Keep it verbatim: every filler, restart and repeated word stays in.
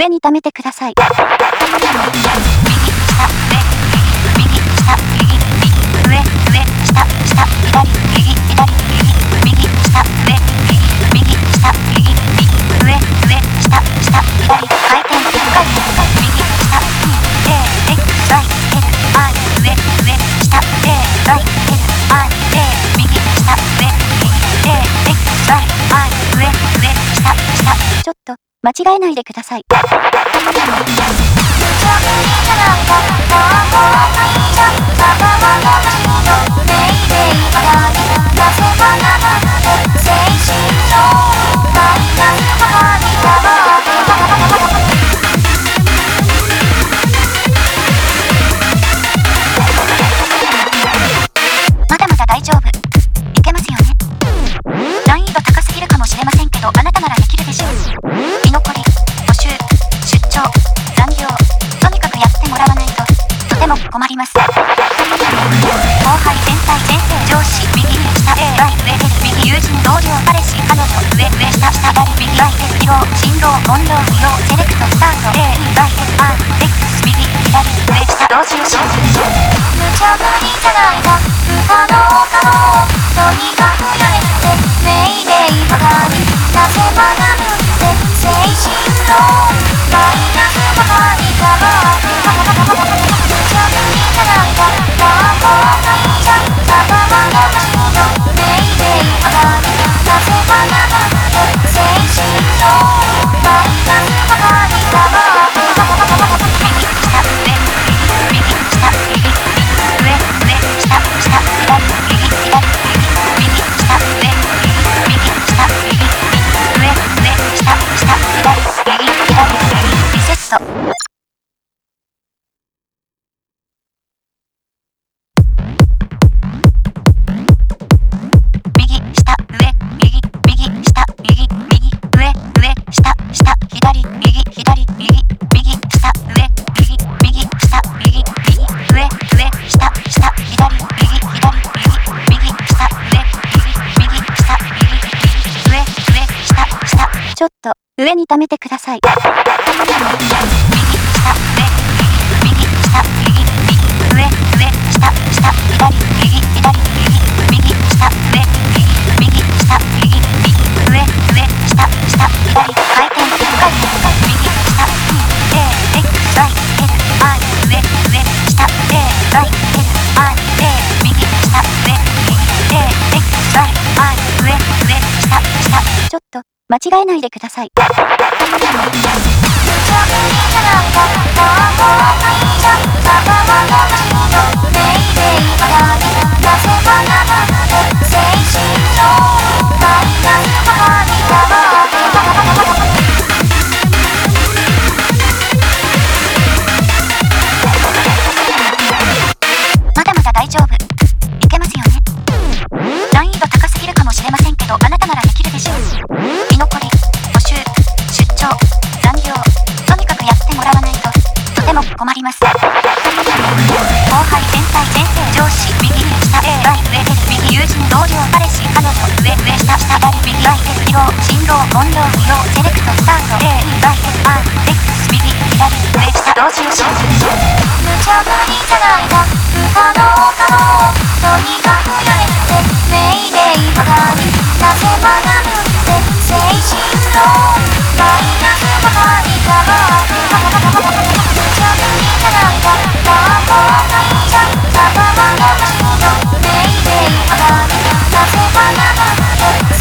上に溜めてください。ちょっと間違えないでください。まだまだ大丈夫。いけますよね。難易度高すぎるかもしれませんけど、あなたならできるでしょう。居残り、募集、出張、残業、とにかくやってもらわないととても困ります。後輩、先輩、先生、上司、右下、A、Y、上です。右友人、同僚、彼氏、彼女、上、上、下、下、左、右、Y、疲労、振動、音量、不要、セレクト、スタート、A、Y、R、X、右、左、上、下、同時をします。無茶ぶりじゃないか、不可能可能、とにかくやれってメイデイバカになぜ学ぶって精神論マイナスばかりが無茶ぶりじゃないか、まあ後悔じゃただまだましのメイデイバカになぜ学ぶって精神論マイナスばかりが右下上右下右上上下下左右左右右下上右右下右上上下下左右左右リセット。右下上右右下右右上上下下左右左右右下上右右下右右上上下下左右左右右下上右右下右右上上下下ちょっと上に溜めてください。右下上右下右右上上下下左右左右右下上右右下右右上上下下左回転いっかい右下 A X Y L I 上上下 A Y L I A 右下上右 A X Y I 上上下下ちょっと間違えないでください。まだまだ大丈夫。いけますよね。難易度高すぎるかもしれませんけど、あなたならできるでしょう。居残り、募集、出張、残業、とにかくやってもらわないととても困ります。後輩、先輩、先生、上司、右下 A、Y、上です。右友人、同僚、彼氏、彼女、上、上、下、下、左、右、Y、疲労、振動、音量、不要、セレクト、スタート、A、Y、R、X、右、左、上、下、同時をします。無茶ぶりじゃないか、不可能可能、とにかくやれってメイデイバカになぜ学ぶって精神論マイナスばかりが無茶ぶりじゃないか、まあ後悔じゃただまだましのメイデイバカになぜ学ぶって